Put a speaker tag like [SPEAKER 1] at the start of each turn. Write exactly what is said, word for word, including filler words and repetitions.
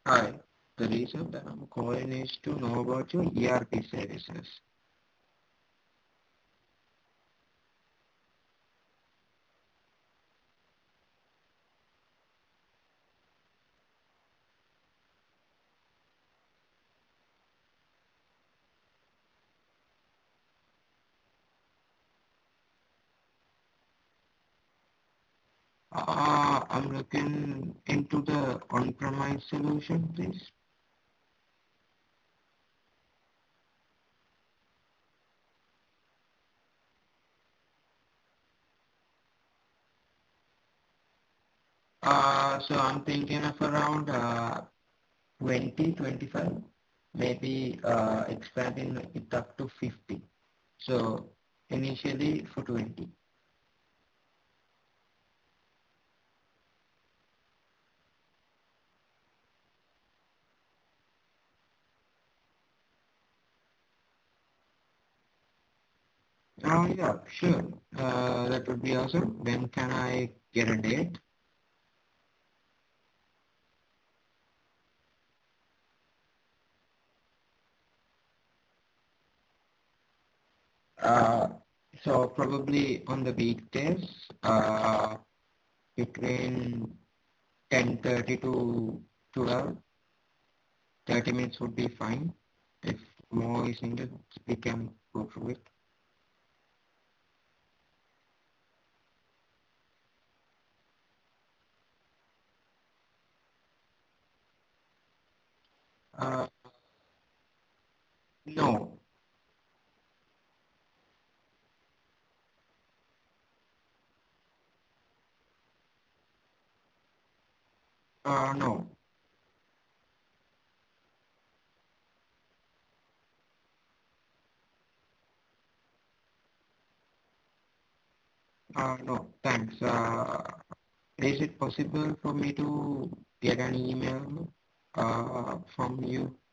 [SPEAKER 1] Hi, the reason that I'm calling is to know about your E R P services. Uh, I'm looking into the on-premise solution, please. Uh, so I'm thinking of around uh, twenty, twenty-five, maybe uh, expanding it up to fifty. So initially for twenty. Oh yeah, sure. Uh, that would be awesome. When can I get a date? Uh, so probably on the weekdays, uh, between ten thirty to twelve, thirty minutes would be fine. If more is needed, we can go through it. Uh, no, uh, no, uh, no, thanks. Uh, is it possible for me to get an email uh, from you?